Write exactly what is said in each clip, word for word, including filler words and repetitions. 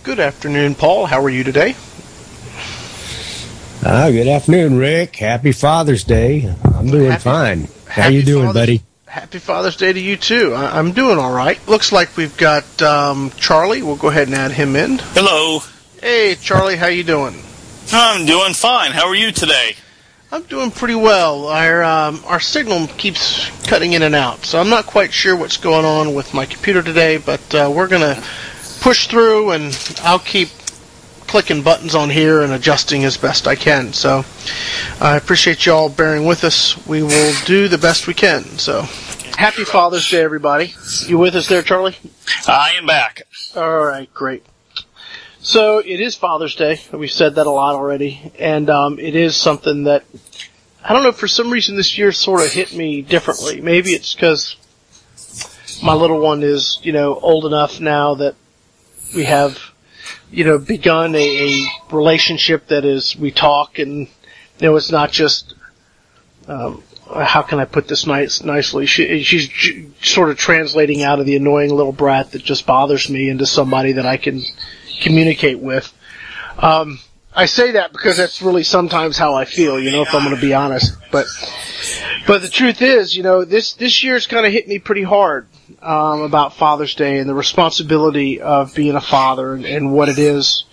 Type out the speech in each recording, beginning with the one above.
Good afternoon, Paul. How are you today? Ah, good afternoon, Rick. Happy Father's Day. I'm doing happy, fine. How you doing, Father's, buddy? Happy Father's Day to you, too. I, I'm doing all right. Looks like we've got um, Charlie. We'll go ahead and add him in. Hello. Hey, Charlie. How you doing? I'm doing fine. How are you today? I'm doing pretty well. Our um, our signal keeps cutting in and out, so I'm not quite sure what's going on with my computer today, but uh, we're going to push through, and I'll keep clicking buttons on here and adjusting as best I can. So I appreciate y'all bearing with us. We will do the best we can. So happy Father's Day, everybody. You with us there, Charlie? I am back. All right, great. So it is Father's Day. We've said that a lot already, and um, it is something that, I don't know, for some reason this year sort of hit me differently. Maybe it's because my little one is, you know, old enough now that we have, you know, begun a, a relationship that is, we talk, and, you know, it's not just, um, how can I put this nice, nicely? She, she's j- sort of translating out of the annoying little brat that just bothers me into somebody that I can communicate with. Um, I say that because that's really sometimes how I feel, you know, if I'm going to be honest. But, but the truth is, you know, this, this year's kind of hit me pretty hard, um, about Father's Day and the responsibility of being a father and, and what it is,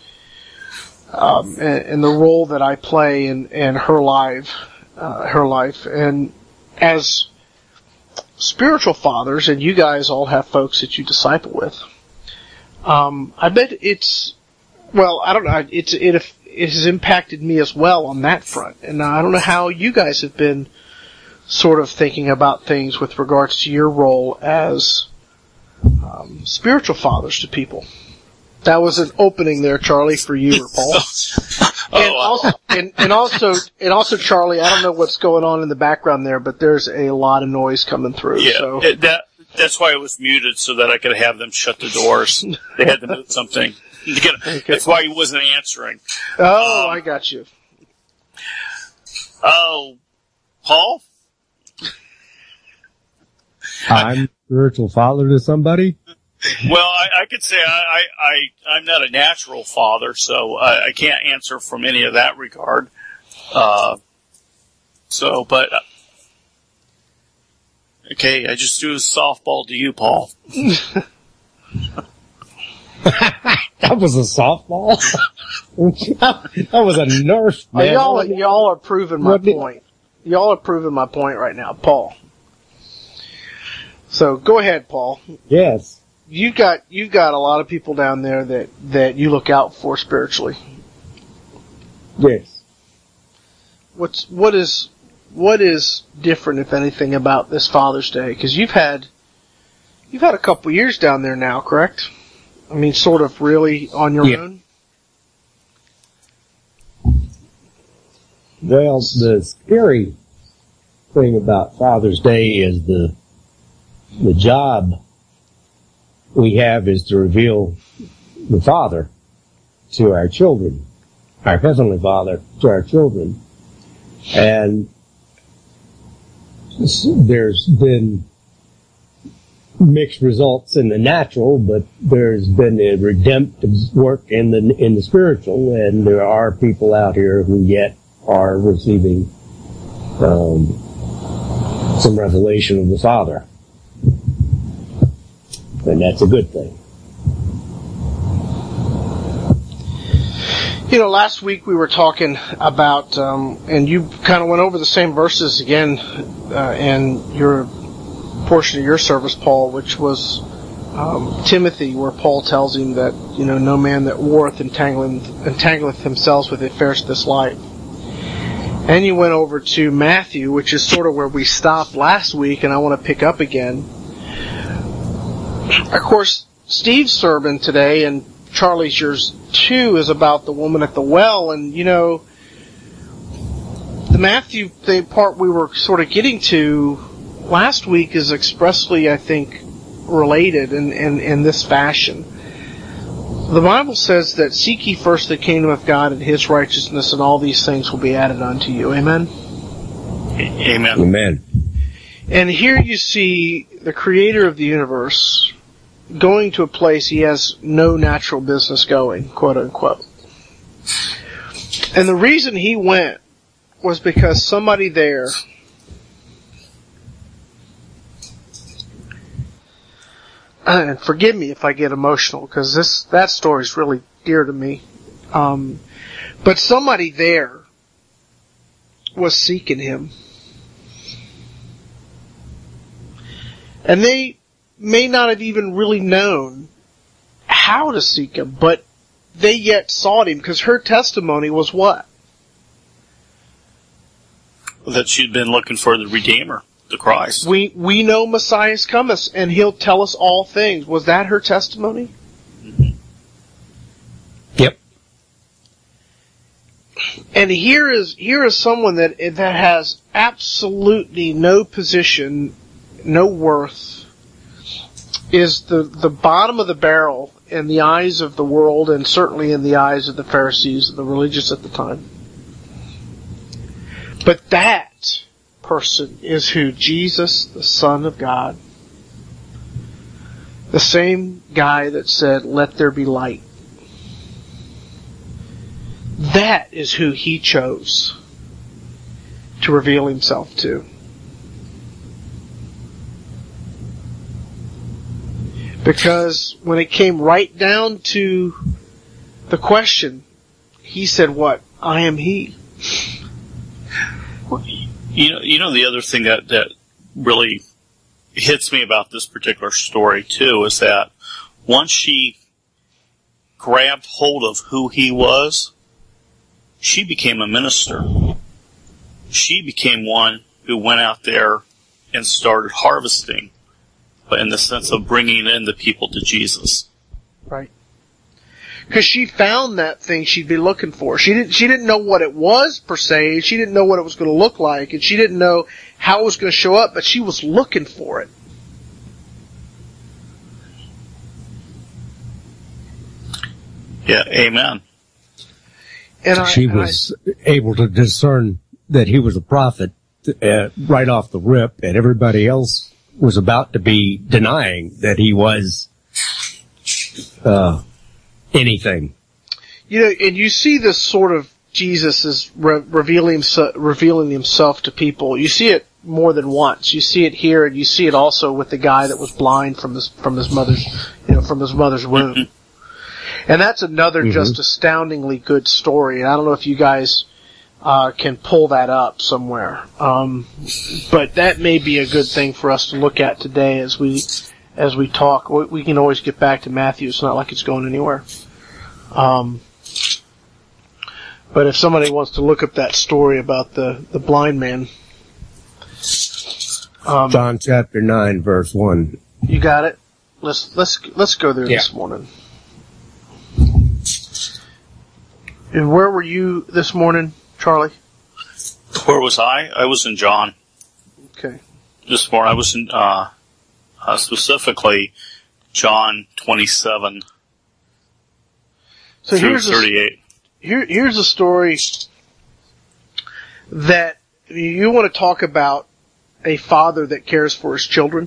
um, and, and the role that I play in, in her life, uh, her life. And as spiritual fathers, and you guys all have folks that you disciple with, um, I bet it's, well, I don't know, it's, it, it has impacted me as well on that front. And I don't know how you guys have been sort of thinking about things with regards to your role as um, spiritual fathers to people. That was an opening there, Charlie, for you or Paul. oh, and, also, and, and also, and also, Charlie, I don't know what's going on in the background there, but there's a lot of noise coming through. Yeah, so. it, that that's why it was muted, so that I could have them shut the doors. They had to mute something. Okay. That's why he wasn't answering. Oh, um, I got you. Oh, Paul? I'm spiritual father to somebody? Well, I, I could say I, I, I, I'm not a natural father, so I, I can't answer from any of that regard. Uh, so, but, uh, okay, I just threw a softball to you, Paul. That was a softball? That was a nurse, man. Y'all, y'all are proving my point. Y'all are proving my point right now, Paul. So go ahead, Paul. Yes. You've got you've got a lot of people down there that, that you look out for spiritually. Yes. What's what is what is different, if anything, about this Father's Day? Because you've had you've had a couple years down there now, correct? I mean, sort of really on your yeah. own. Well, the scary thing about Father's Day is the the job we have is to reveal the Father to our children, our Heavenly Father to our children. And there's been mixed results in the natural, but there's been a redemptive work in the in the spiritual, and there are people out here who yet are receiving um, some revelation of the Father. And that's a good thing. You know, last week we were talking about, um, and you kind of went over the same verses again uh, in your portion of your service, Paul, which was um, Timothy, where Paul tells him that, you know, no man that warreth entangleth, entangleth himself with affairs of this life. And you went over to Matthew, which is sort of where we stopped last week, and I want to pick up again. Of course, Steve's sermon today, and Charlie's yours too, is about the woman at the well. And, you know, the Matthew thing, part we were sort of getting to last week is expressly, I think, related in, in, in this fashion. The Bible says that seek ye first the kingdom of God and His righteousness, and all these things will be added unto you. Amen? Amen. Amen. And here you see the creator of the universe, going to a place he has no natural business going, quote unquote. And the reason he went was because somebody there and forgive me if I get emotional, because this that story is really dear to me. Um, but somebody there was seeking him. And they may not have even really known how to seek him, but they yet sought him, because her testimony was what? That she'd been looking for the Redeemer, the Christ. We we know Messiah's cometh, and he'll tell us all things. Was that her testimony? Mm-hmm. Yep. And here is here is someone that that has absolutely no position, no worth, is the the bottom of the barrel in the eyes of the world, and certainly in the eyes of the Pharisees, the religious at the time. But that person is who? Jesus, the Son of God. The same guy that said, "Let there be light." That is who he chose to reveal himself to. Because when it came right down to the question, he said what? I am he. You know, you know the other thing that, that really hits me about this particular story, too, is that once she grabbed hold of who he was, she became a minister. She became one who went out there and started harvesting, but in the sense of bringing in the people to Jesus. Right. Because she found that thing she'd be looking for. She didn't, she didn't know what it was, per se. She didn't know what it was going to look like, and she didn't know how it was going to show up, but she was looking for it. Yeah, amen. And I, she and was I, able to discern that he was a prophet uh, right off the rip, and everybody else was about to be denying that he was uh, anything. You know, and you see this sort of Jesus is re- revealing revealing himself to people. You see it more than once. You see it here, and you see it also with the guy that was blind from his from his mother's, you know, from his mother's womb. And that's another mm-hmm. just astoundingly good story. And I don't know if you guys uh, can pull that up somewhere, um, but that may be a good thing for us to look at today as we as we talk. We, we can always get back to Matthew. It's not like it's going anywhere. Um, but if somebody wants to look up that story about the, the blind man, um, John chapter nine, verse one. You got it. Let's let's let's go there yeah. this morning. And where were you this morning, Charlie? Where was I? I was in John. Okay. This morning I was in, uh, uh specifically John twenty-seven. So through here's thirty-eight. A, here, here's a story that you want to talk about a father that cares for his children,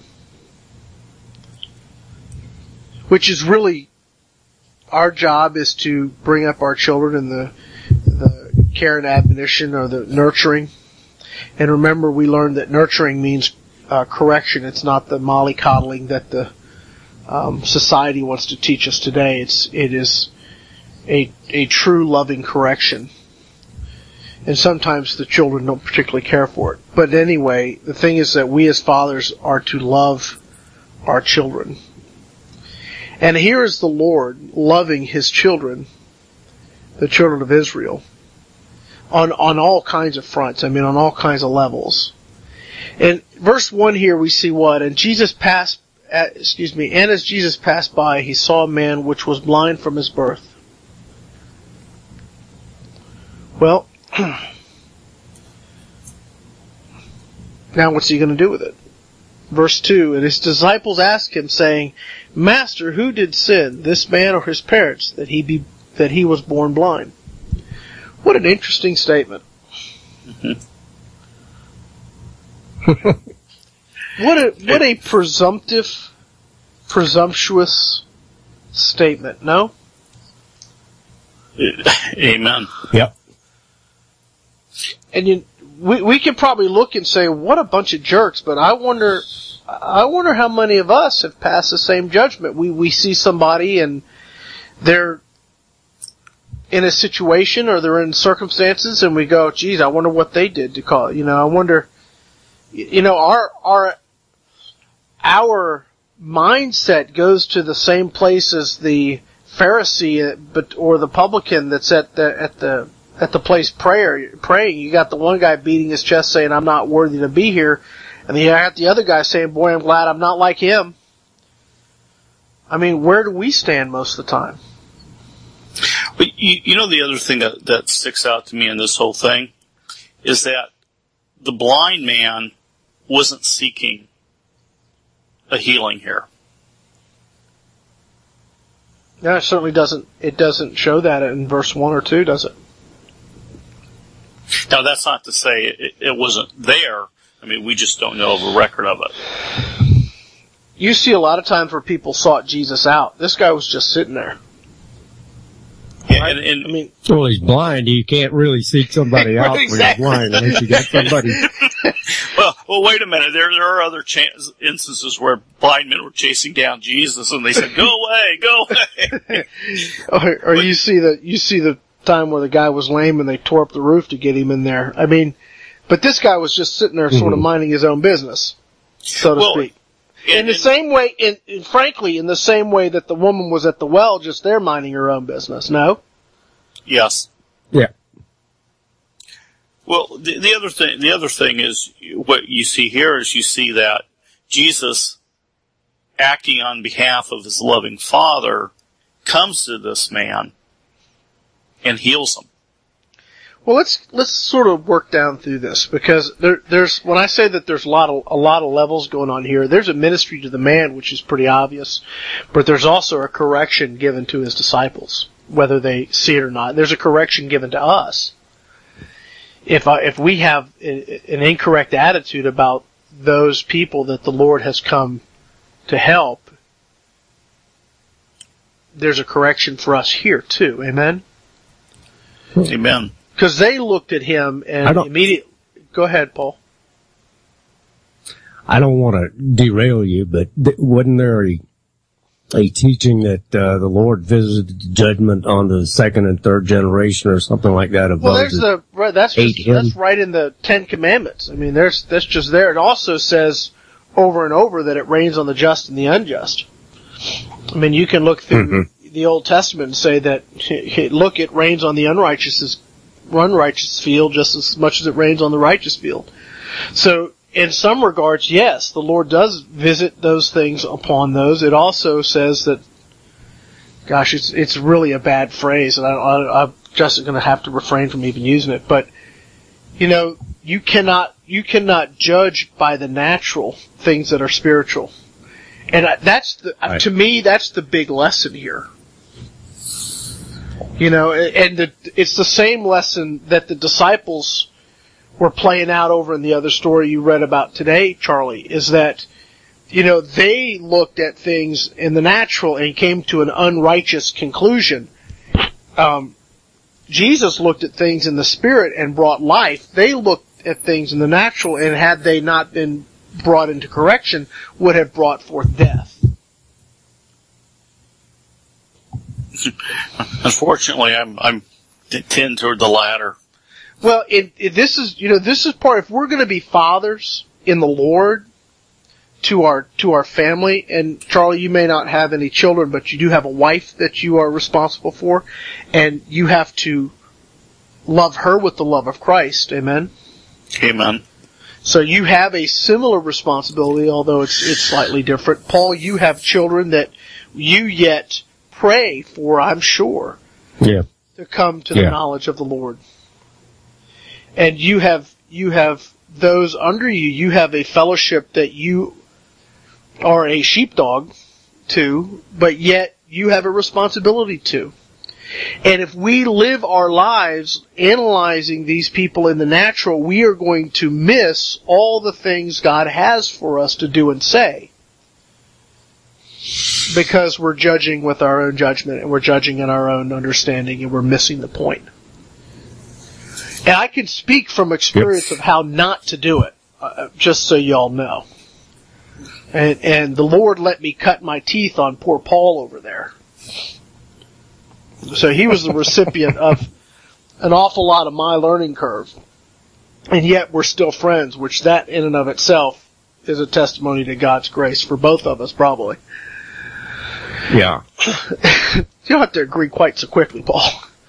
which is really our job is to bring up our children in the, the care and admonition or the nurturing. And remember, we learned that nurturing means uh, correction. It's not the mollycoddling that the um, society wants to teach us today. It's it is a a true loving correction. And sometimes the children don't particularly care for it. But anyway, the thing is that we as fathers are to love our children. And here is the Lord loving his children, the children of Israel, on, on all kinds of fronts. I mean, on all kinds of levels. In verse one here we see what? And Jesus passed, at, excuse me, and as Jesus passed by, he saw a man which was blind from his birth. Well, now what's he going to do with it? Verse two, and his disciples asked him, saying, Master, who did sin, this man or his parents, that he be that he was born blind? What an interesting statement. Mm-hmm. what a what a presumptive presumptuous statement, no? Amen. Yep. And you, we we could probably look and say, what a bunch of jerks, but I wonder I wonder how many of us have passed the same judgment. We we see somebody and they're in a situation or they're in circumstances and we go, geez, I wonder what they did to call it. You know, I wonder, you know, our, our, our mindset goes to the same place as the Pharisee, but, or the publican that's at the, at the, at the place prayer, praying. You got the one guy beating his chest saying, I'm not worthy to be here. And then you got the other guy saying, boy, I'm glad I'm not like him. I mean, where do we stand most of the time? But you, you know, the other thing that, that sticks out to me in this whole thing is that the blind man wasn't seeking a healing here. No, it certainly doesn't. It doesn't show that in verse one or two, does it? Now, that's not to say it, it wasn't there. I mean, we just don't know of a record of it. You see a lot of times where people sought Jesus out. This guy was just sitting there. Yeah, and, and, I mean, well, he's blind. You can't really seek somebody out exactly. when you're blind unless you got somebody. well, well, wait a minute. There, there are other chance, instances where blind men were chasing down Jesus, and they said, "Go away, go away." or or but, you see the you see the time where the guy was lame and they tore up the roof to get him in there. I mean, but this guy was just sitting there, sort mm-hmm. of minding his own business, so to well, speak. And, in the and, same way, in, in, frankly, in the same way that the woman was at the well, just there minding her own business, no? Yes. Yeah. Well, the, the other thing, the other thing is what you see here is you see that Jesus, acting on behalf of his loving Father, comes to this man and heals him. Well, let's let's sort of work down through this because there, there's when I say that there's a lot of a lot of levels going on here. There's a ministry to the man, which is pretty obvious, but there's also a correction given to his disciples, whether they see it or not. There's a correction given to us if uh, if we have an incorrect attitude about those people that the Lord has come to help. There's a correction for us here too. Amen. Amen. Because they looked at him and immediately... Go ahead, Paul. I don't want to derail you, but th- wasn't there a, a teaching that uh, the Lord visited judgment on the second and third generation or something like that? Of well, there's the right, that's just, that's right in the Ten Commandments. I mean, there's that's just there. It also says over and over that it rains on the just and the unjust. I mean, you can look through mm-hmm. the Old Testament and say that, look, it rains on the unrighteous unrighteous field just as much as it rains on the righteous field. So, in some regards, yes, the Lord does visit those things upon those. It also says that, gosh, it's it's really a bad phrase, and I, I, I'm just going to have to refrain from even using it. But you know, you cannot you cannot judge by the natural things that are spiritual, and that's the right. to me that's the big lesson here. You know, and the, it's the same lesson that the disciples were playing out over in the other story you read about today, Charlie, is that, you know, they looked at things in the natural and came to an unrighteous conclusion. Um, Jesus looked at things in the spirit and brought life. They looked at things in the natural and had they not been brought into correction, would have brought forth death. Unfortunately, I'm I'm tend toward the latter. Well, it, it, this is you know this is part. If we're going to be fathers in the Lord to our to our family, and Charlie, you may not have any children, but you do have a wife that you are responsible for, and you have to love her with the love of Christ. Amen. Amen. So you have a similar responsibility, although it's it's slightly different. Paul, you have children that you yet pray for, I'm sure, yeah. to come to the yeah. knowledge of the Lord. And you have you have those under you. You have a fellowship that you are a sheepdog to, but yet you have a responsibility to. And if we live our lives analyzing these people in the natural, we are going to miss all the things God has for us to do and say. because we're judging with our own judgment and we're judging in our own understanding and we're missing the point. And I can speak from experience yep. of how not to do it, uh, just so y'all know. And, and the Lord let me cut my teeth on poor Paul over there. So he was the recipient of an awful lot of my learning curve. And yet we're still friends, which that in and of itself is a testimony to God's grace for both of us, probably. Yeah. You don't have to agree quite so quickly, Paul.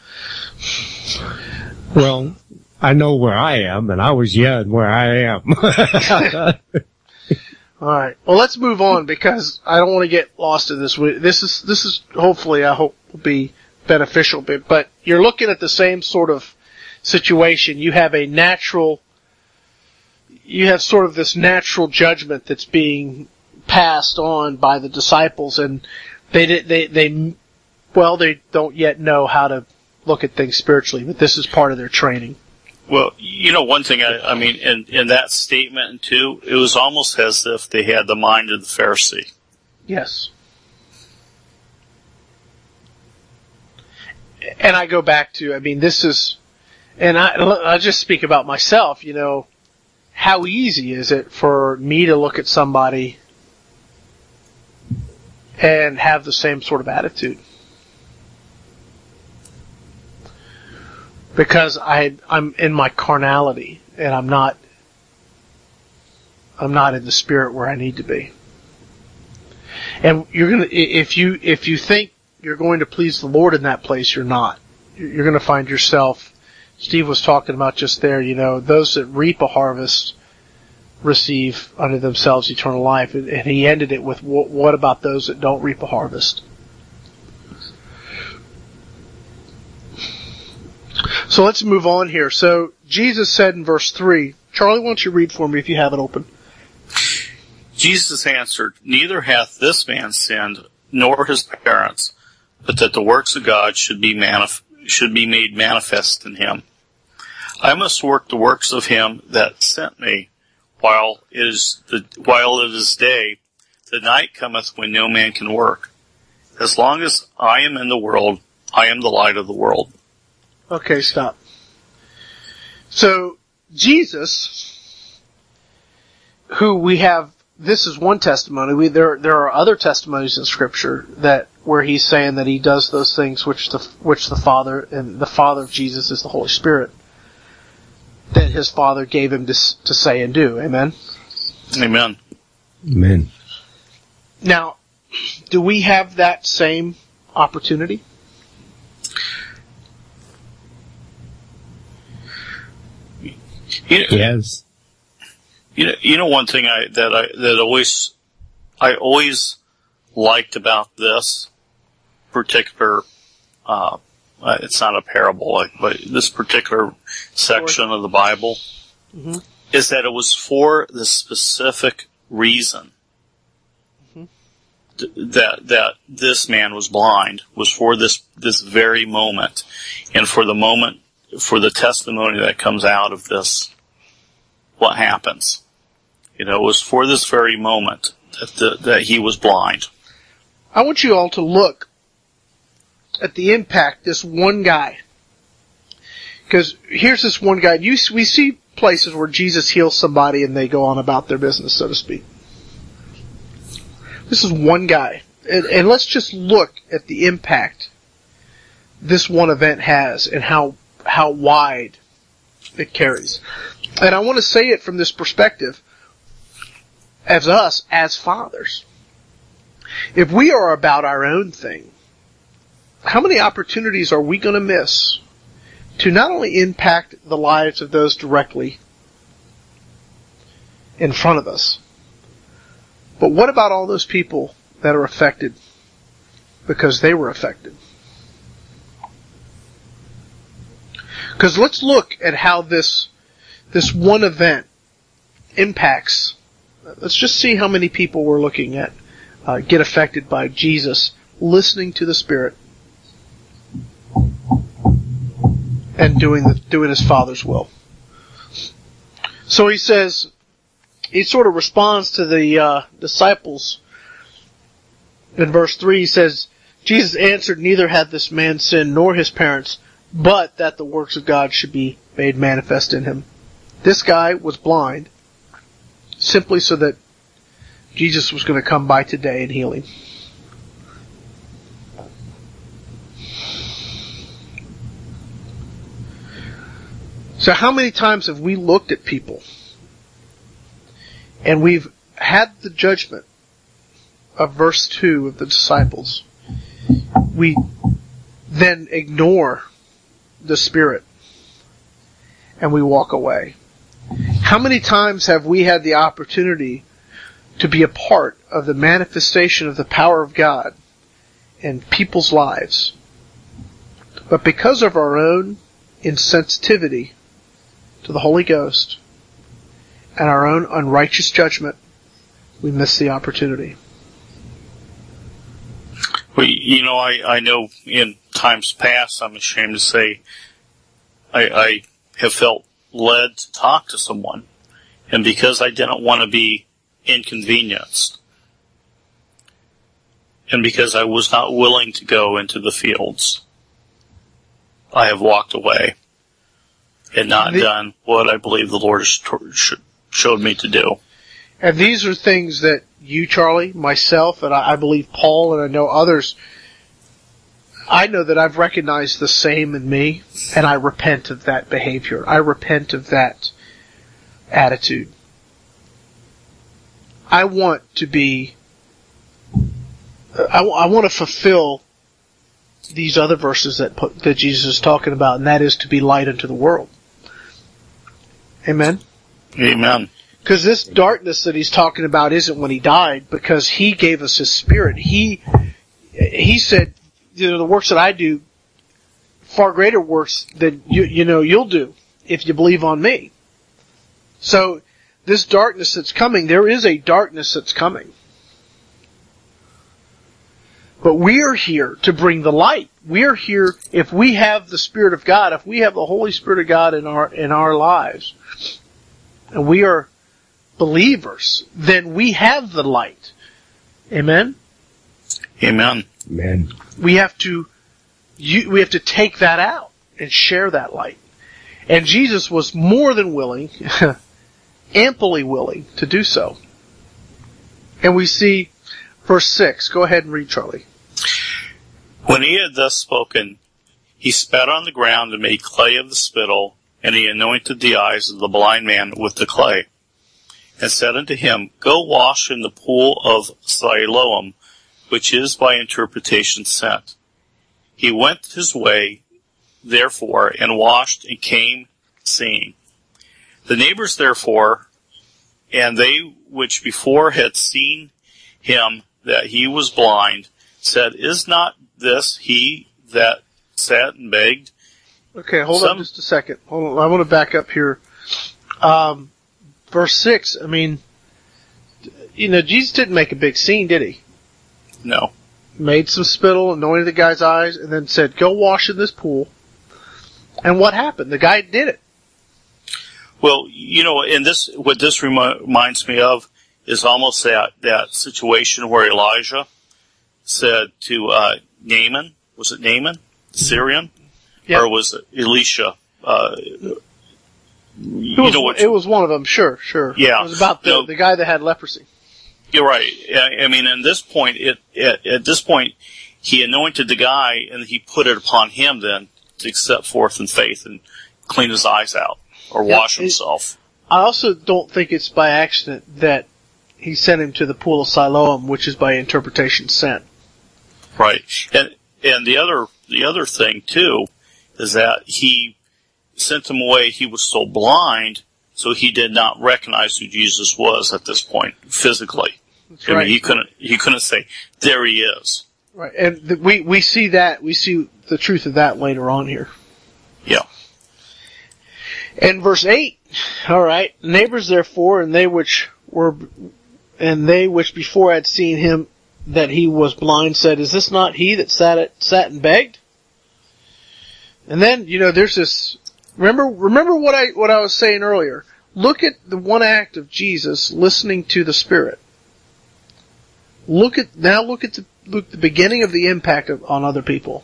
Well, I know where I am, and I was young where I am. All right. Well, let's move on because I don't want to get lost in this. This is this is hopefully I hope will be beneficial. But but you're looking at the same sort of situation. You have a natural. You have sort of this natural judgment that's being passed on by the disciples, and they they they well they don't yet know how to look at things spiritually, but this is part of their training. Well, you know, one thing, I, I mean, in, in that statement, too, it was almost as if they had the mind of the Pharisee. Yes. And I go back to, I mean, this is, and I, I just speak about myself, you know, how easy is it for me to look at somebody and have the same sort of attitude? Because I, I'm in my carnality, and I'm not, I'm not in the spirit where I need to be. And you're gonna, if you, if you think you're going to please the Lord in that place, you're not. You're gonna find yourself, Steve was talking about just there, you know, those that reap a harvest receive unto themselves eternal life. And he ended it with, what about those that don't reap a harvest? So let's move on here. So Jesus said in verse three, Charlie, why don't you read for me if you have it open? Jesus answered, "Neither hath this man sinned, nor his parents, but that the works of God should be manif- should be made manifest in him. I must work the works of him that sent me, while it is the while it is day. The night cometh when no man can work. As long as I am in the world, I am the light of the world." Okay, stop. So, Jesus, who we have, this is one testimony. We, there, there are other testimonies in Scripture that, where he's saying that he does those things which the, which the Father, and the Father of Jesus is the Holy Spirit, that his Father gave him to, to say and do. Amen? Amen. Amen. Now, do we have that same opportunity? You know, yes. You know, you know one thing I that I that always I always liked about this particular uh, it's not a parable, but this particular section of the Bible mm-hmm. is that it was for the specific reason mm-hmm. th- that that this man was blind, was for this this very moment, and for the moment. For the testimony that comes out of this, what happens. You know, it was for this very moment that the, that he was blind. I want you all to look at the impact this one guy. Because here's this one guy. You, we see places where Jesus heals somebody and they go on about their business, so to speak. This is one guy. And, and let's just look at the impact this one event has and how how wide it carries. And I want to say it from this perspective as us, as fathers. If we are about our own thing, how many opportunities are we going to miss to not only impact the lives of those directly in front of us, but what about all those people that are affected because they were affected? Because let's look at how this this one event impacts. Let's just see how many people we're looking at uh, get affected by Jesus listening to the Spirit and doing the doing his Father's will. So he says, he sort of responds to the uh, disciples' In verse three, he says, Jesus answered, neither had this man sinned nor his parents, but that the works of God should be made manifest in him. This guy was blind simply so that Jesus was going to come by today and heal him. So how many times have we looked at people and we've had the judgment of verse two of the disciples? We then ignore the Spirit and we walk away. How many times have we had the opportunity to be a part of the manifestation of the power of God in people's lives, but because of our own insensitivity to the Holy Ghost and our own unrighteous judgment, we miss the opportunity? Well, you know, I, I know in times past, I'm ashamed to say, I, I have felt led to talk to someone. And because I didn't want to be inconvenienced, and because I was not willing to go into the fields, I have walked away and not the, done what I believe the Lord has t- showed me to do. And these are things that you, Charlie, myself, and I, I believe Paul, and I know others, I know that I've recognized the same in me, and I repent of that behavior. I repent of that attitude. I want to be, I, I want to fulfill these other verses that put, that Jesus is talking about, and that is to be light unto the world. Amen? Amen. Because this darkness that he's talking about isn't when he died, because he gave us his Spirit. He, he said, you know, the works that I do, far greater works than you, you know, you'll do if you believe on me. So, this darkness that's coming, there is a darkness that's coming. But we are here to bring the light. We are here, if we have the Spirit of God, if we have the Holy Spirit of God in our, in our lives, and we are believers, then we have the light. Amen? Amen. Amen. We have to, you, we have to take that out and share that light. And Jesus was more than willing, amply willing to do so. And we see verse six. Go ahead and read, Charlie. When he had thus spoken, he spat on the ground and made clay of the spittle, and he anointed the eyes of the blind man with the clay, and said unto him, Go wash in the pool of Siloam, which is by interpretation sent. He went his way, therefore, and washed, and came seeing. The neighbors, therefore, and they which before had seen him that he was blind, said, Is not this he that sat and begged? Okay, hold Some, on just a second. Hold on. I want to back up here. Um, verse six, I mean, you know, Jesus didn't make a big scene, did he? No. Made some spittle, anointed the guy's eyes, and then said, Go wash in this pool. And what happened? The guy did it. Well, you know, in this, what this remi- reminds me of is almost that, that situation where Elijah said to uh, Naaman, was it Naaman, the Syrian? Yeah. Or was it Elisha? Uh, It you was, know what? it was one of them, sure, sure. Yeah. It was about the, No. the guy that had leprosy. You're right. I, I mean, at this point, it, at, at this point, he anointed the guy and he put it upon him then to step forth in faith and clean his eyes out or Yeah, wash it- himself. I also don't think it's by accident that he sent him to the pool of Siloam, which is by interpretation sent. Right. And, and the other, the other thing too is that he sent him away. He was so blind, so he did not recognize who Jesus was at this point physically. That's I right. mean, he couldn't, he couldn't say, there he is. Right, and the, we we see that we see the truth of that later on here. Yeah. And verse eight, all right, neighbors therefore, and they which were, and they which before had seen him that he was blind, said, Is this not he that sat at, sat and begged? And then you know, there's this. Remember, remember what I what I was saying earlier. Look at the one act of Jesus listening to the Spirit. Look at now. Look at the Luke, the beginning of the impact of, on other people.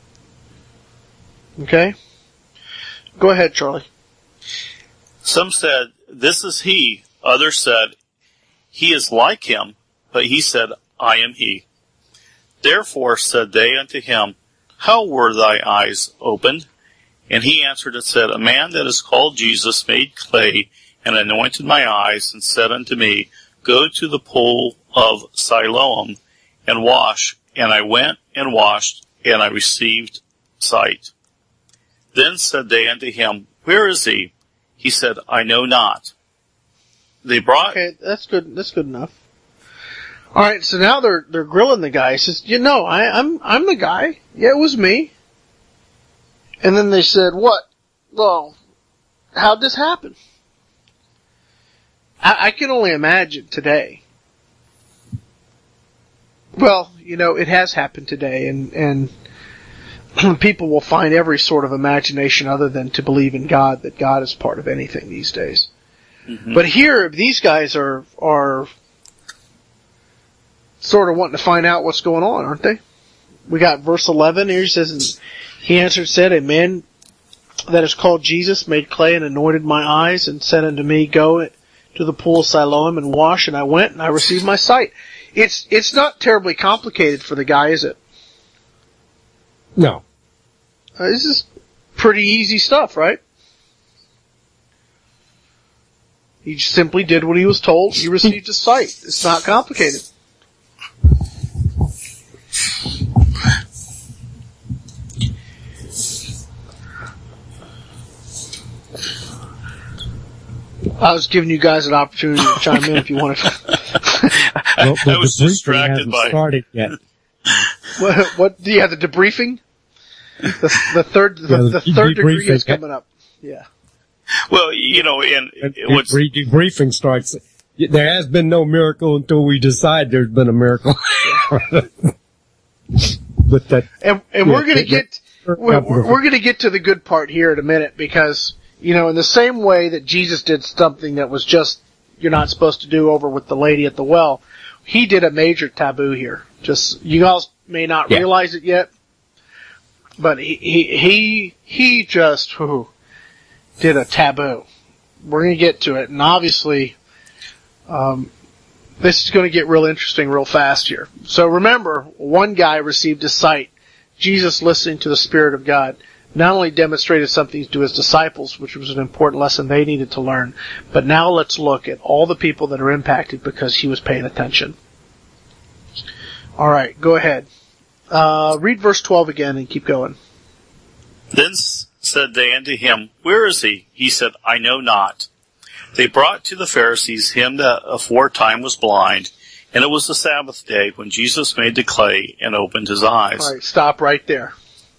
Okay? Go ahead, Charlie. Some said, "This is he." Others said, "He is like him." But he said, "I am he." Therefore said they unto him, "How were thy eyes opened?" And he answered and said, "A man that is called Jesus made clay, and anointed my eyes, and said unto me, Go to the pool of Siloam, and wash. And I went and washed, and I received sight. Then said they unto him, Where is he? He said, I know not. They brought... Okay, that's good, that's good enough. Alright, so now they're, they're grilling the guy. He says, you know, I, I'm, I'm the guy. Yeah, it was me. And then they said, what? Well, how'd this happen? I, I can only imagine today. Well, you know, it has happened today, and, and people will find every sort of imagination other than to believe in God, that God is part of anything these days. Mm-hmm. But here, these guys are, are sort of wanting to find out what's going on, aren't they? We got verse eleven here, he says, he answered, said, A man that is called Jesus made clay and anointed my eyes, and said unto me, Go to the pool of Siloam and wash, and I went and I received my sight. It's, it's not terribly complicated for the guy, is it? No. Uh, this is pretty easy stuff, right? He just simply did what he was told. He received his sight. It's not complicated. I was giving you guys an opportunity to chime in if you wanted to. Well, I was distracted by started yet. What, what? Yeah, the debriefing. The, the third, the, yeah, the, the third degree is yeah. coming up. Yeah. Well, you know, and what's debriefing starts. There has been no miracle until we decide there's been a miracle. But that, and and yeah, we're gonna get we're, we're gonna get to the good part here in a minute, because you know, in the same way that Jesus did something that was just you're not supposed to do over with the lady at the well, he did a major taboo here. Just you guys may not yeah. realize it yet, but he he he, he just whew, did a taboo. We're gonna get to it, and obviously, um, this is gonna get real interesting real fast here. So remember, one guy received his sight. Jesus, listening to the Spirit of God, not only demonstrated something to his disciples, which was an important lesson they needed to learn, but now let's look at all the people that are impacted because he was paying attention. Alright, go ahead. Uh, read verse twelve again and keep going. Then said they unto him, Where is he? He said, I know not. They brought to the Pharisees him that aforetime was blind, and it was the Sabbath day when Jesus made the clay and opened his eyes. Alright, stop right there.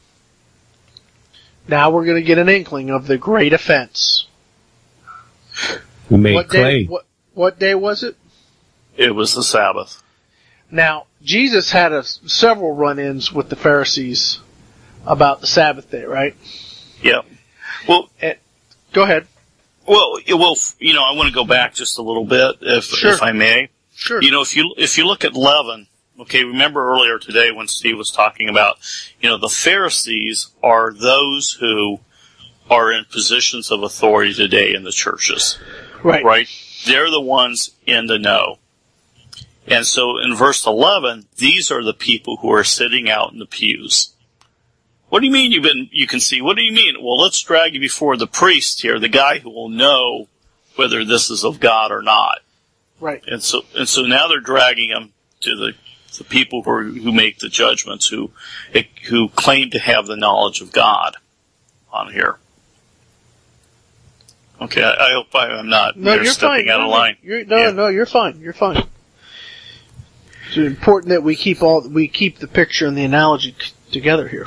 Now we're going to get an inkling of the great offense. He made what clay. Day, what, what day was it? It was the Sabbath. Now, Jesus had a, several run-ins with the Pharisees about the Sabbath day, right? Yeah. Well, and, go ahead. Well, well, you know, I want to go back just a little bit, if sure. if I may. Sure. You know, if you if you look at leaven, okay, remember earlier today when Steve was talking about, you know, the Pharisees are those who are in positions of authority today in the churches. Right. Right? They're the ones in the know. And so in verse eleven, these are the people who are sitting out in the pews. What do you mean you've been, you can see? What do you mean? Well, let's drag you before the priest here, the guy who will know whether this is of God or not. Right. And so, and so now they're dragging him to the, the people who, are, who make the judgments, who, who claim to have the knowledge of God on here. Okay, I, I hope I, I'm not no, you're stepping fine. out no, of line. You're, no, yeah. no, you're fine. You're fine. It's important that we keep all, we keep the picture and the analogy t- together here.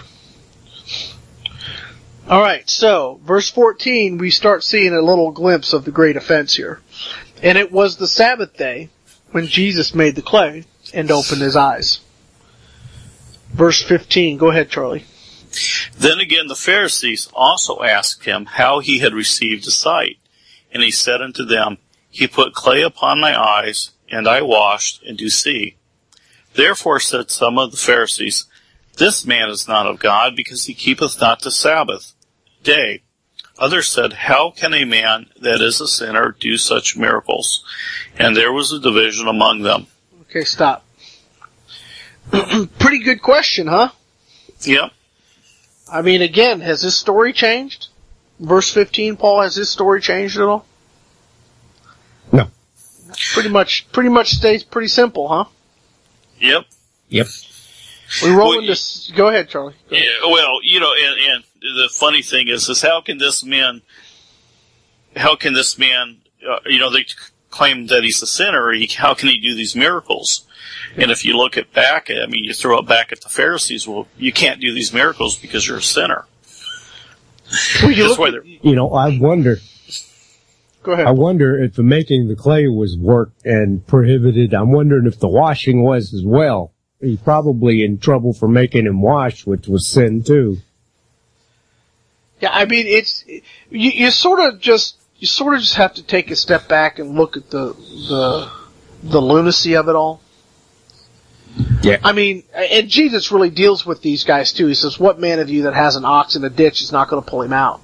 Alright, so, verse fourteen, we start seeing a little glimpse of the great offense here. And it was the Sabbath day when Jesus made the clay and opened his eyes. Verse fifteen, go ahead, Charlie. Then again the Pharisees also asked him how he had received his sight. And he said unto them, He put clay upon my eyes, and I washed, and do see. Therefore said some of the Pharisees, This man is not of God, because he keepeth not the Sabbath day. Others said, How can a man that is a sinner do such miracles? And there was a division among them. Okay, stop. Pretty good question, huh? Yep. I mean, again, has this story changed? Verse fifteen, Paul, has this story changed at all? No. Pretty much, pretty much stays pretty simple, huh? Yep. Yep. We roll Well, into, go ahead, Charlie. Go ahead. Yeah, well, you know, and, and the funny thing is, is how can this man, how can this man, uh, you know, they claim that he's a sinner, he, how can he do these miracles? And if you look at back, I mean, you throw it back at the Pharisees, well, you can't do these miracles because you're a sinner. Well, you That's look why at- they're, You know, I wonder, Go ahead. I wonder if the making the clay was work and prohibited. I'm wondering if the washing was as well. He's probably in trouble for making him wash, which was sin too. Yeah, I mean, it's, you, you sort of just, you sort of just have to take a step back and look at the, the, the lunacy of it all. Yeah. I mean, and Jesus really deals with these guys too. He says, what man of you that has an ox in a ditch is not going to pull him out?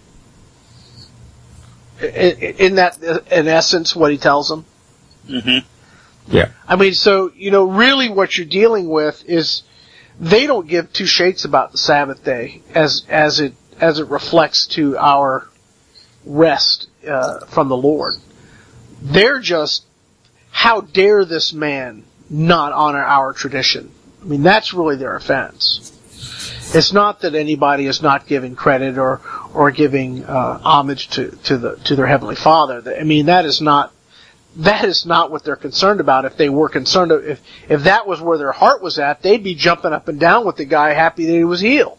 Isn't that, in essence, what he tells them? mm-hmm. Yeah. I mean, so, you know, really what you're dealing with is they don't give two shakes about the Sabbath day as, as it, as it reflects to our rest, uh, from the Lord. They're just, how dare this man not honor our tradition? I mean, that's really their offense. It's not that anybody is not giving credit or, or giving, uh, homage to, to the, to their Heavenly Father. I mean, that is not, that is not what they're concerned about. If they were concerned, if, if that was where their heart was at, they'd be jumping up and down with the guy happy that he was healed.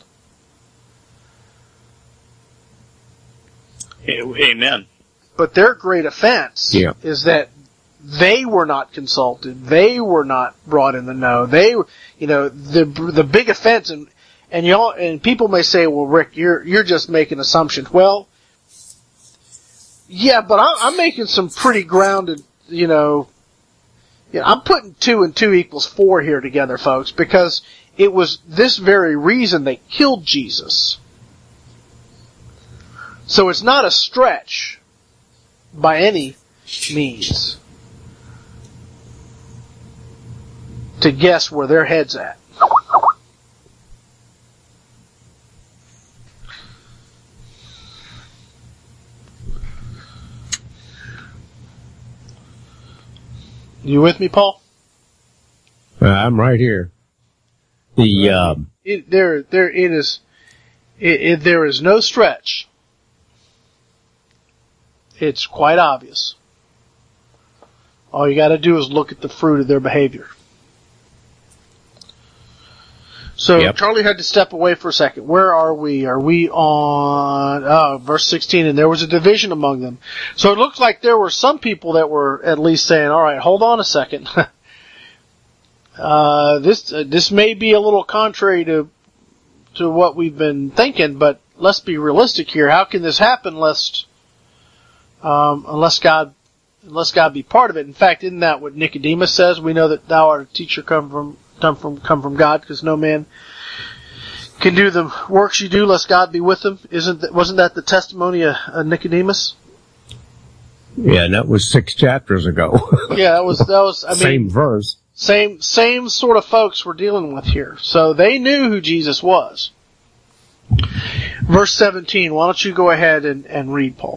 Amen. But their great offense Yeah. is that they were not consulted. They were not brought in the know. They, you know, the the big offense, and and y'all and people may say, "Well, Rick, you're you're just making assumptions." Well, yeah, but I'm, I'm making some pretty grounded, you know. You know, I'm putting two and two equals four here together, folks, because it was this very reason they killed Jesus. So it's not a stretch by any means to guess where their head's at. You with me, Paul? Uh, I'm right here. The, um, It, there, there, it is, it, it, there is no stretch. It's quite obvious. All you gotta do is look at the fruit of their behavior. So, Yep. Charlie had to step away for a second. Where are we? Are we on, oh, verse sixteen, and there was a division among them. So it looks like there were some people that were at least saying, alright, hold on a second. uh, this, uh, this may be a little contrary to, to what we've been thinking, but let's be realistic here. How can this happen lest, um, unless God, unless God be part of it? In fact, isn't that what Nicodemus says? We know that thou art a teacher come from, come from, come from God, because no man can do the works you do lest God be with him. Isn't that, wasn't that the testimony of, of Nicodemus? yeah, and that was six chapters ago. Yeah, that was, that was, I mean, Same verse. Same, same sort of folks we're dealing with here. So they knew who Jesus was. Verse seventeen, why don't you go ahead and, and read, Paul?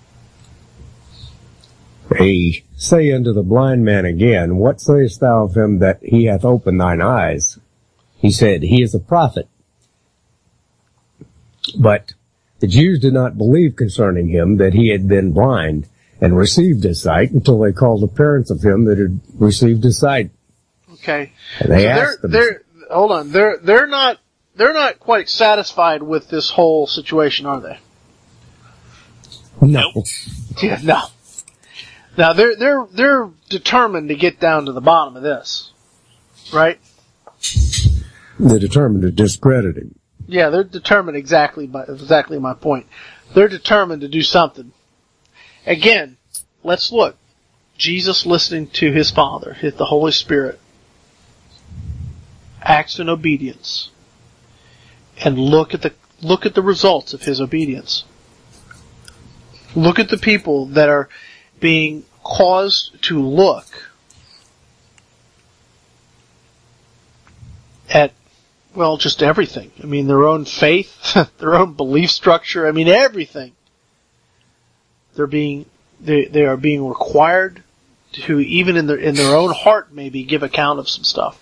They say unto the blind man again, What sayest thou of him that he hath opened thine eyes? He said, He is a prophet. But the Jews did not believe concerning him that he had been blind and received his sight until they called the parents of him that had received his sight. Okay. And they So asked they're, them, they're, hold on, they're, they're not, they're not quite satisfied with this whole situation, are they? No. Yeah, no. Now they're, they're, they're determined to get down to the bottom of this. Right? They're determined to discredit him. Yeah, they're determined exactly by, exactly my point. They're determined to do something. Again, let's look. Jesus listening to his Father, hit the Holy Spirit. acts in obedience, and look at the look at the results of his obedience. Look at the people that are being caused to look at, well, just everything. I mean, their own faith, their own belief structure. I mean, everything. They're being they they are being required to, even in their in their own heart, maybe give account of some stuff.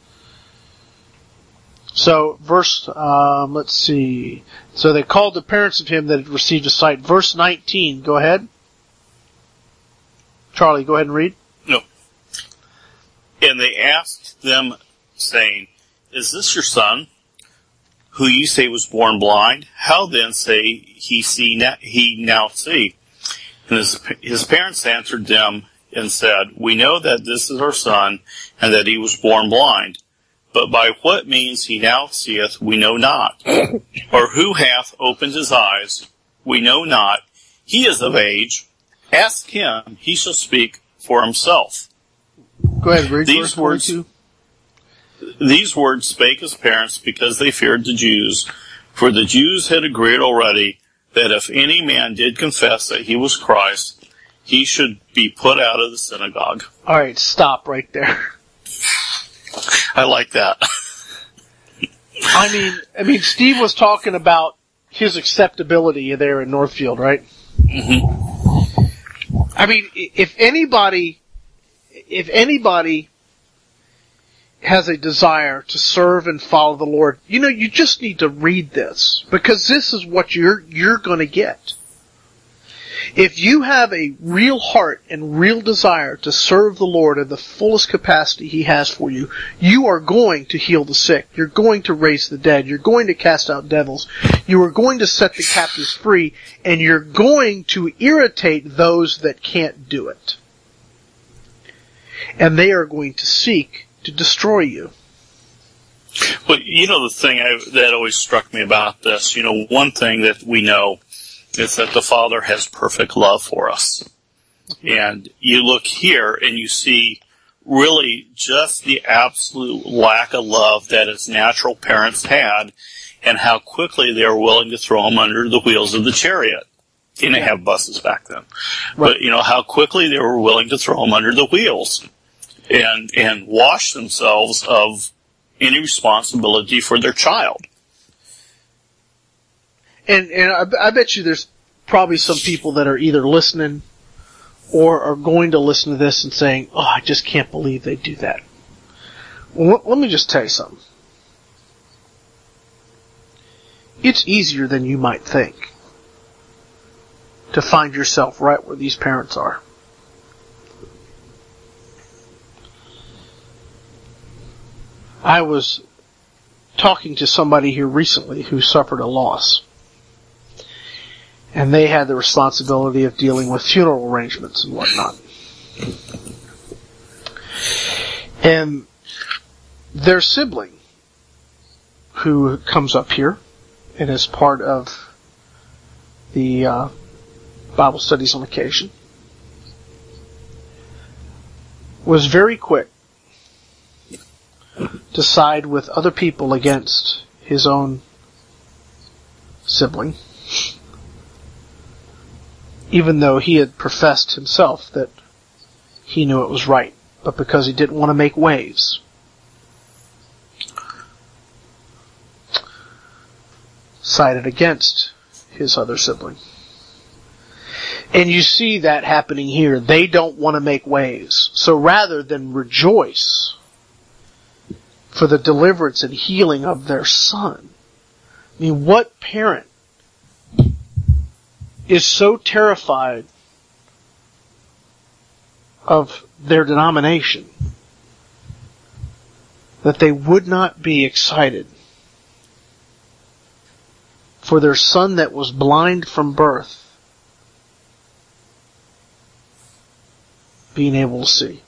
So, verse, um, let's see. So they called the parents of him that had received a sight. Verse nineteen, go ahead. Charlie, go ahead and read. No. And they asked them, saying, Is this your son, who you say was born blind? How then say he see na- he now see? And his, his parents answered them and said, We know that this is our son, and that he was born blind. But by what means he now seeth, we know not. Or who hath opened his eyes, we know not. He is of age. Ask him, he shall speak for himself. Go ahead, read These verse words, twenty-two. These words spake his parents because they feared the Jews. For the Jews had agreed already that if any man did confess that he was Christ, he should be put out of the synagogue. All right, stop right there. I like that. I mean, I mean, Steve was talking about his acceptability there in Northfield, right? Mm-hmm. I mean, if anybody, if anybody has a desire to serve and follow the Lord, you know, you just need to read this, because this is what you're you're going to get. If you have a real heart and real desire to serve the Lord in the fullest capacity He has for you, you are going to heal the sick. You're going to raise the dead. You're going to cast out devils. You are going to set the captives free. And you're going to irritate those that can't do it. And they are going to seek to destroy you. But, you know, the thing I, that always struck me about this, you know, one thing that we know is that the Father has perfect love for us. And you look here and you see really just the absolute lack of love that his natural parents had, and how quickly they were willing to throw him under the wheels of the chariot. They didn't have buses back then. Right. But, you know, how quickly they were willing to throw him under the wheels and, and wash themselves of any responsibility for their child. And, and I, I bet you there's probably some people that are either listening or are going to listen to this and saying, oh, I just can't believe they do that. Well, let me just tell you something. It's easier than you might think to find yourself right where these parents are. I was talking to somebody here recently who suffered a loss. And they had the responsibility of dealing with funeral arrangements and whatnot. And their sibling, who comes up here and is part of the uh, Bible studies on occasion, was very quick to side with other people against his own sibling, even though he had professed himself that he knew it was right, but because he didn't want to make waves, sided against his other sibling. And you see that happening here. They don't want to make waves. So rather than rejoice for the deliverance and healing of their son, I mean, what parent is so terrified of their denomination that they would not be excited for their son that was blind from birth being able to see?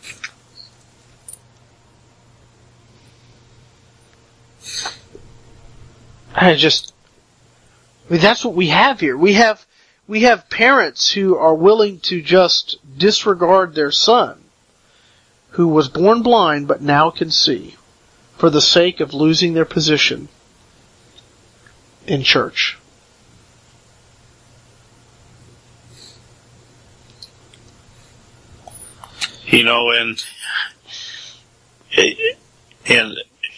I just, I mean, that's what we have here. We have, we have parents who are willing to just disregard their son, who was born blind but now can see, for the sake of losing their position in church. You know, and and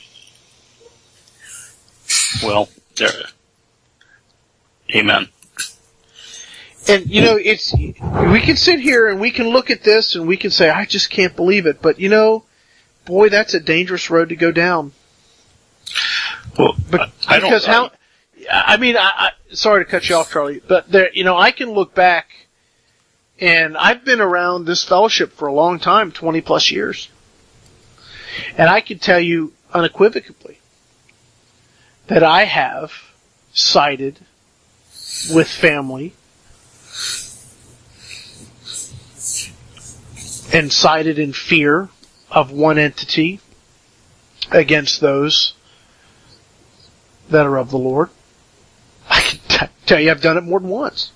well, there. Amen. And, you know, it's, we can sit here and we can look at this and we can say, I just can't believe it. But, you know, boy, that's a dangerous road to go down. Well, but, I, I because don't, how, I mean, I, I, sorry to cut you off, Charlie, but there, you know, I can look back and I've been around this fellowship for a long time, twenty plus years. And I can tell you unequivocally that I have sided with family and sided in fear of one entity against those that are of the Lord. I can t- tell you I've done it more than once.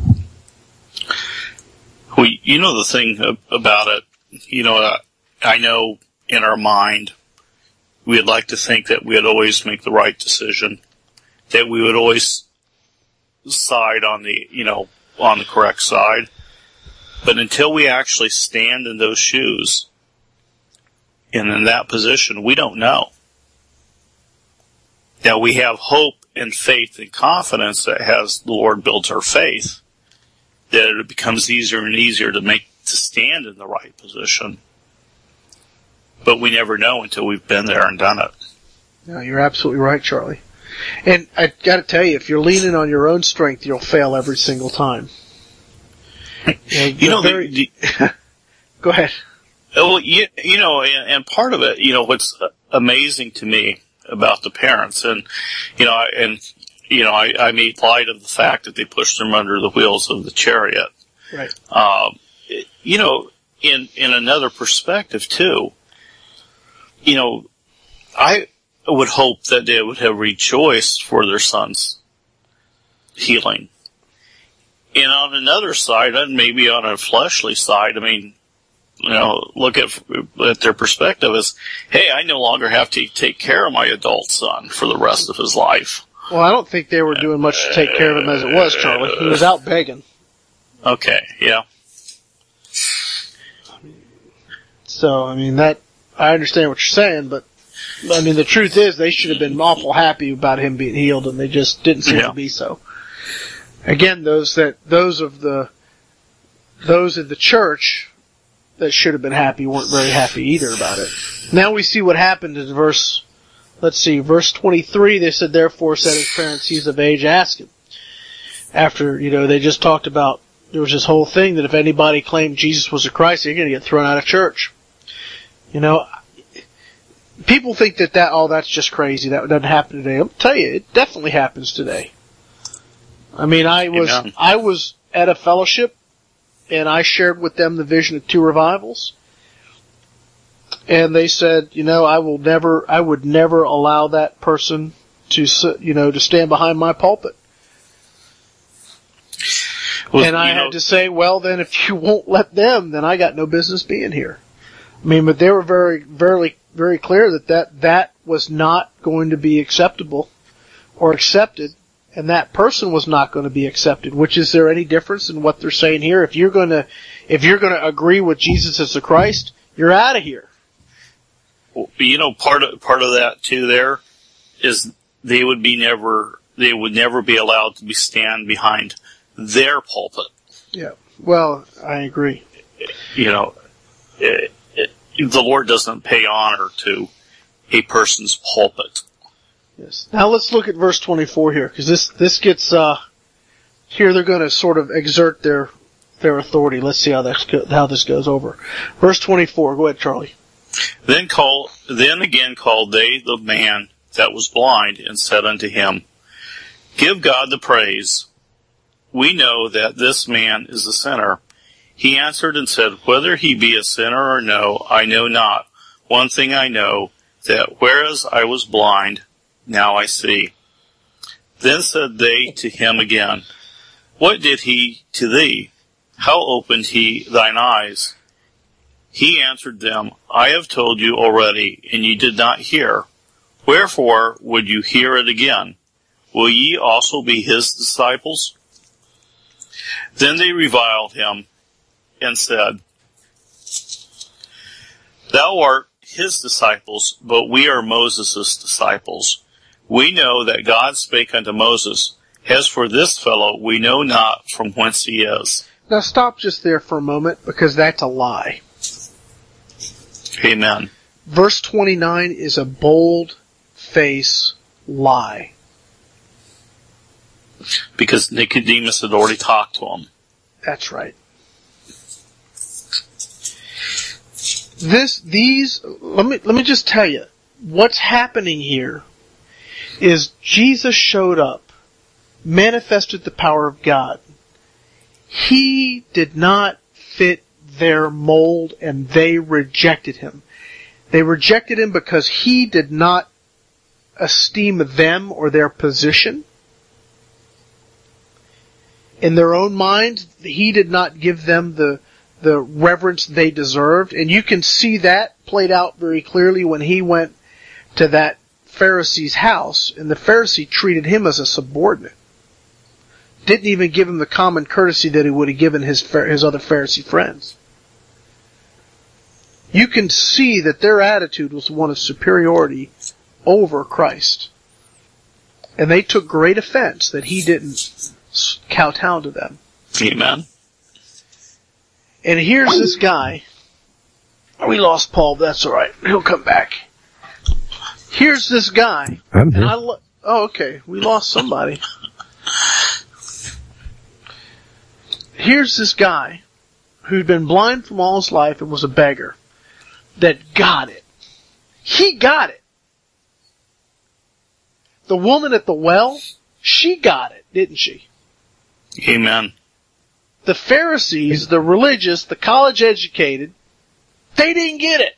Well, you know the thing about it, you know, uh, I know in our mind we would like to think that we would always make the right decision, that we would always side on the, you know, on the correct side. But until we actually stand in those shoes and in that position, we don't know. Now we have hope and faith and confidence that as the Lord builds our faith, that it becomes easier and easier to make, to stand in the right position. But we never know until we've been there and done it. No, you're absolutely right, Charlie. And I gotta tell you, if you're leaning on your own strength, you'll fail every single time. You know, you know very, the, the, go ahead. Well, you, you know, and, and part of it, you know, what's amazing to me about the parents, and, you know, and, you know, I, I made light of the fact that they pushed them under the wheels of the chariot. Right. Um, you know, in, in another perspective too, you know, I would hope that they would have rejoiced for their son's healing. And on another side, and maybe on a fleshly side, I mean, you know, look at, at their perspective as, hey, I no longer have to take care of my adult son for the rest of his life. Well, I don't think they were doing much to take care of him as it was, Charlie. He was out begging. Okay, yeah. So, I mean, that, I understand what you're saying, but, I mean, the truth is they should have been awful happy about him being healed, and they just didn't seem yeah. to be so. Again, those that, those of the, those in the church that should have been happy weren't very happy either about it. Now we see what happened in verse, let's see, verse twenty-three, they said, therefore said his parents, he's of age, ask him. After, you know, they just talked about, there was this whole thing that if anybody claimed Jesus was a Christ, they're going to get thrown out of church. You know, people think that that, oh, that's just crazy. That doesn't happen today. I'll tell you, it definitely happens today. I mean, I was, Amen. I was at a fellowship and I shared with them the vision of two revivals. And they said, you know, I will never, I would never allow that person to, you know, to stand behind my pulpit. Well, and I know, had to say, well, then if you won't let them, then I got no business being here. I mean, but they were very, very, very clear that that, that was not going to be acceptable or accepted, and that person was not going to be accepted. Which, is there any difference in what they're saying here? If you're going to, if you're going to agree with Jesus as the Christ, you're out of here. Well, you know, part of part of that too there is they would be never, they would never be allowed to be stand behind their pulpit. Yeah. Well, I agree. You know, it, it, the Lord doesn't pay honor to a person's pulpit. Yes. Now let's look at verse twenty-four here, because this this gets uh here they're going to sort of exert their their authority. Let's see how this go, how this goes over. Verse twenty-four. Go ahead, Charlie. Then call then again called they the man that was blind, and said unto him, Give God the praise. We know that this man is a sinner. He answered and said, Whether he be a sinner or no, I know not. One thing I know, that whereas I was blind, now I see. Then said they to him again, What did he to thee? How opened he thine eyes? He answered them, I have told you already, and ye did not hear. Wherefore would you hear it again? Will ye also be his disciples? Then they reviled him and said, Thou art his disciples, but we are Moses' disciples. We know that God spake unto Moses. As for this fellow, we know not from whence he is. Now stop just there for a moment, because that's a lie. Amen. Verse twenty-nine is a bold-face lie. Because Nicodemus had already talked to him. That's right. This, these, let me, let me just tell you, what's happening here is Jesus showed up, manifested the power of God. He did not fit their mold, and they rejected him. They rejected him because he did not esteem them or their position. In their own minds, he did not give them the the reverence they deserved. And you can see that played out very clearly when he went to that Pharisee's house, and the Pharisee treated him as a subordinate. Didn't even give him the common courtesy that he would have given his his other Pharisee friends. You can see that their attitude was one of superiority over Christ. And they took great offense that he didn't kowtow to them. Amen. And here's this guy. We lost Paul, but that's alright. He'll come back. Here's this guy. I'm here. And I lo- oh, okay. We lost somebody. Here's this guy who'd been blind from all his life and was a beggar that got it. He got it. The woman at the well, she got it, didn't she? Amen. The Pharisees, the religious, the college educated, they didn't get it.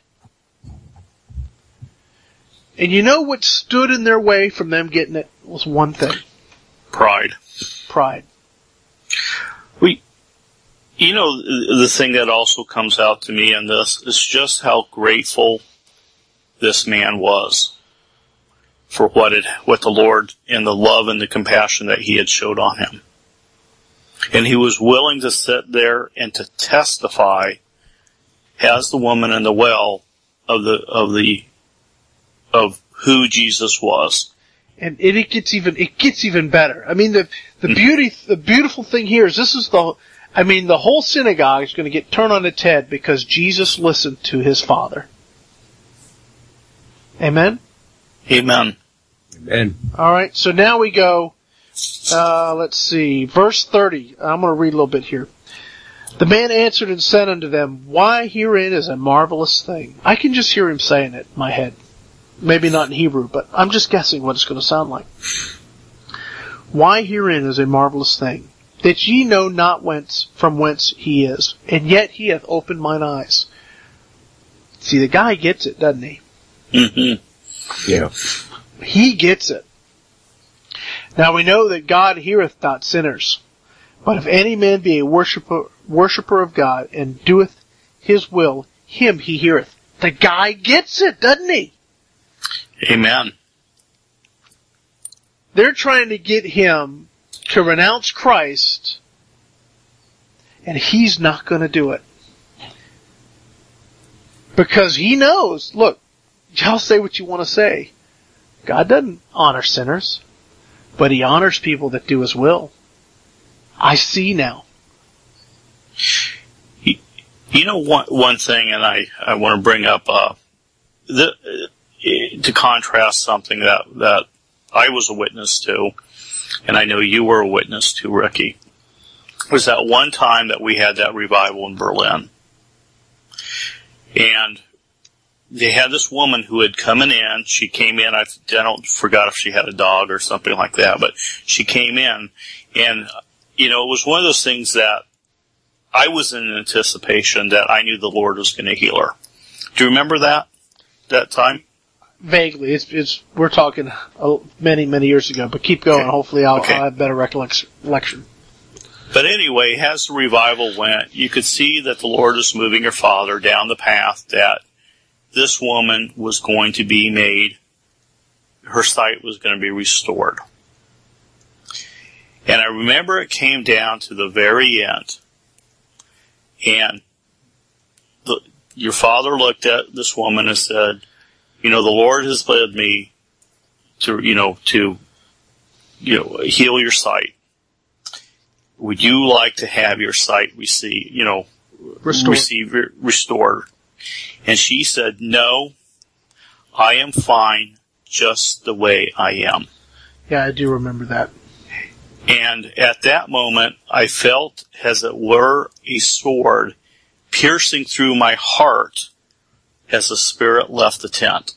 And you know what stood in their way from them getting it was one thing. Pride. Pride. We, you know, the thing that also comes out to me in this is just how grateful this man was for what it, what the Lord and the love and the compassion that he had showed on him. And he was willing to sit there and to testify as the woman in the well of the, of the, of who Jesus was. And it, it gets even, it gets even better. I mean, the, the beauty, the beautiful thing here is this is the, I mean, the whole synagogue is going to get turned on its head because Jesus listened to his Father. Amen? Amen. Amen. Alright, so now we go, uh, let's see, verse thirty. I'm going to read a little bit here. The man answered and said unto them, Why herein is a marvelous thing. I can just hear him saying it in my head. Maybe not in Hebrew, but I'm just guessing what it's going to sound like. Why herein is a marvelous thing, that ye know not whence, from whence he is, and yet he hath opened mine eyes. See, the guy gets it, doesn't he? Mm-hmm. Yeah. He gets it. Now we know that God heareth not sinners, but if any man be a worshipper, worshipper of God, and doeth his will, him he heareth. The guy gets it, doesn't he? Amen. They're trying to get him to renounce Christ, and he's not going to do it. Because he knows, look, y'all say what you want to say. God doesn't honor sinners, but he honors people that do his will. I see now. You, you know, one, one thing, and I, I want to bring up, uh, the, uh, to contrast something that, that I was a witness to, and I know you were a witness to, Ricky, was that one time that we had that revival in Berlin. And they had this woman who had come in. She came in. I, I don't forgot if she had a dog or something like that, but she came in, and you know, it was one of those things that I was in anticipation that I knew the Lord was going to heal her. Do you remember that that time? Vaguely, it's it's we're talking uh, many many years ago. But keep going. Okay. Hopefully, I'll, Okay. I'll have better recollection. But anyway, as the revival went, you could see that the Lord was moving her father down the path that this woman was going to be made her sight was going to be restored. And I remember it came down to the very end. And the, your father looked at this woman and said, you know, the Lord has led me to, you know, to, you know, heal your sight. Would you like to have your sight receive, you know, Restored. receive restored? And she said, no, I am fine just the way I am. Yeah, I do remember that. And at that moment, I felt as it were a sword piercing through my heart as the Spirit left the tent.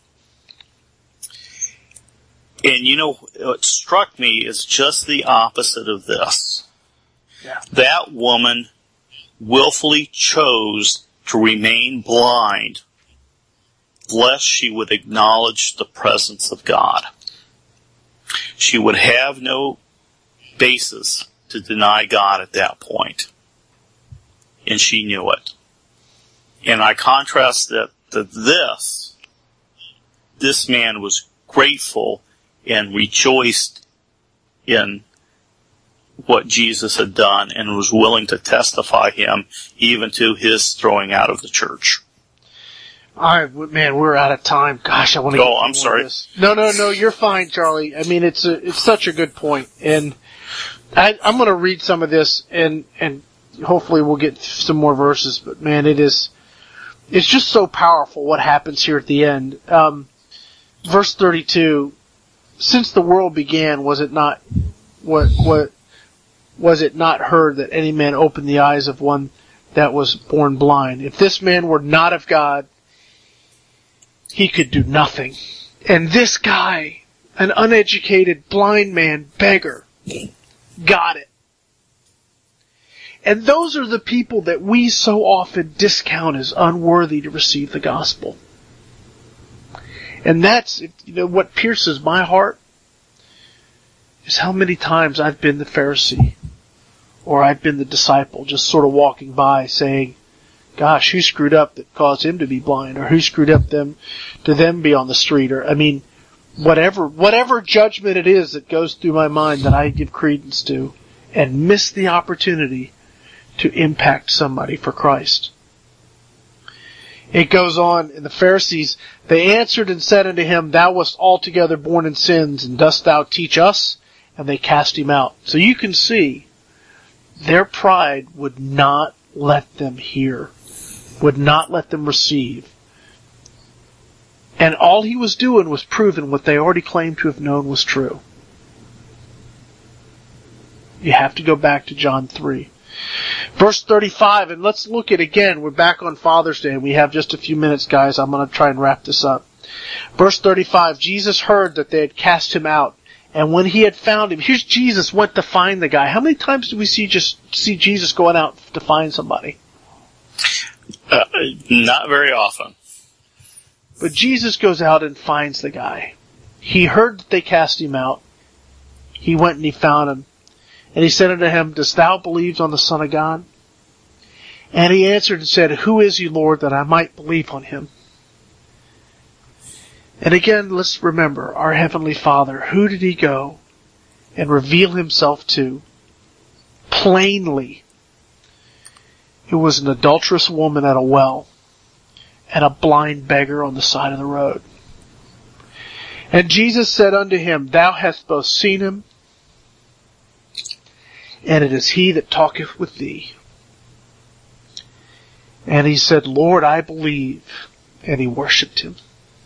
And you know, what struck me is just the opposite of this. Yeah. That woman willfully chose to remain blind lest she would acknowledge the presence of God. She would have no basis to deny God at that point. And she knew it. And I contrast that to this. This man was grateful and rejoiced in what Jesus had done and was willing to testify him even to his throwing out of the church. All right, man, we're out of time. Gosh, I want to. Oh, I'm sorry. This. No, no, no, you're fine, Charlie. I mean, it's a, it's such a good point, and I, I'm going to read some of this, and and hopefully we'll get some more verses. But man, it is, it's just so powerful what happens here at the end. Um, verse thirty-two. Since the world began, was it not what what was it not heard that any man opened the eyes of one that was born blind? If this man were not of God, he could do nothing. And this guy, an uneducated, blind man, beggar, got it. And those are the people that we so often discount as unworthy to receive the gospel. And that's, you know, what pierces my heart is how many times I've been the Pharisee or I've been the disciple just sort of walking by saying, gosh, who screwed up that caused him to be blind, or who screwed up them to them be on the street, or I mean, whatever whatever judgment it is that goes through my mind that I give credence to, and miss the opportunity to impact somebody for Christ. It goes on, and the Pharisees, they answered and said unto him, Thou wast altogether born in sins, and dost thou teach us? And they cast him out. So you can see, their pride would not let them hear, would not let them receive. And all he was doing was proving what they already claimed to have known was true. You have to go back to John three. Verse thirty-five, and let's look at again, we're back on Father's Day, and we have just a few minutes, guys. I'm going to try and wrap this up. Verse thirty-five, Jesus heard that they had cast him out, and when he had found him, here's Jesus went to find the guy. How many times do we see just see Jesus going out to find somebody? Uh, not very often. But Jesus goes out and finds the guy. He heard that they cast him out. He went and he found him. And he said unto him, Dost thou believe on the Son of God? And he answered and said, Who is he, Lord, that I might believe on him? And again, let's remember, our Heavenly Father, who did he go and reveal himself to? Plainly. It was an adulterous woman at a well and a blind beggar on the side of the road. And Jesus said unto him, Thou hast both seen him, and it is he that talketh with thee. And he said, Lord, I believe. And he worshipped him.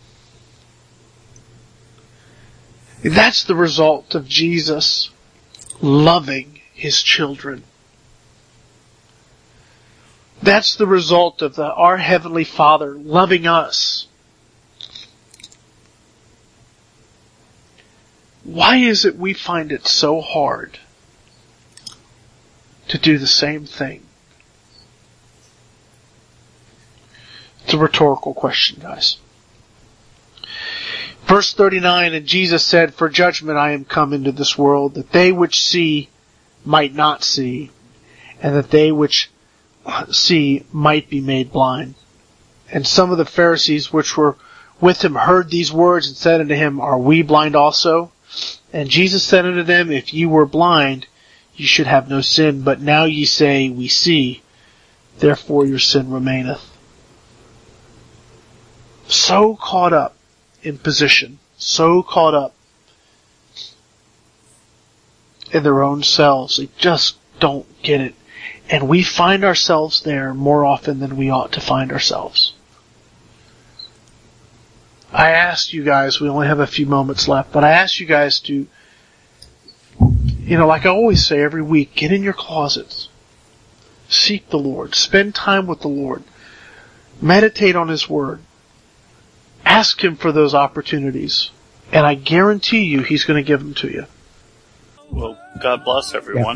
That's the result of Jesus loving his children. That's the result of the, our Heavenly Father loving us. Why is it we find it so hard to do the same thing? It's a rhetorical question, guys. Verse thirty-nine, and Jesus said, For judgment I am come into this world, that they which see might not see, and that they which see might be made blind. And some of the Pharisees which were with him heard these words and said unto him, Are we blind also? And Jesus said unto them, If ye were blind, ye should have no sin, but now ye say, We see, therefore your sin remaineth. So caught up in position, so caught up in their own selves, they just don't get it. And we find ourselves there more often than we ought to find ourselves. I asked you guys, we only have a few moments left, but I asked you guys to, you know, like I always say every week, get in your closets. Seek the Lord. Spend time with the Lord. Meditate on His Word. Ask Him for those opportunities. And I guarantee you He's going to give them to you. Well, God bless everyone.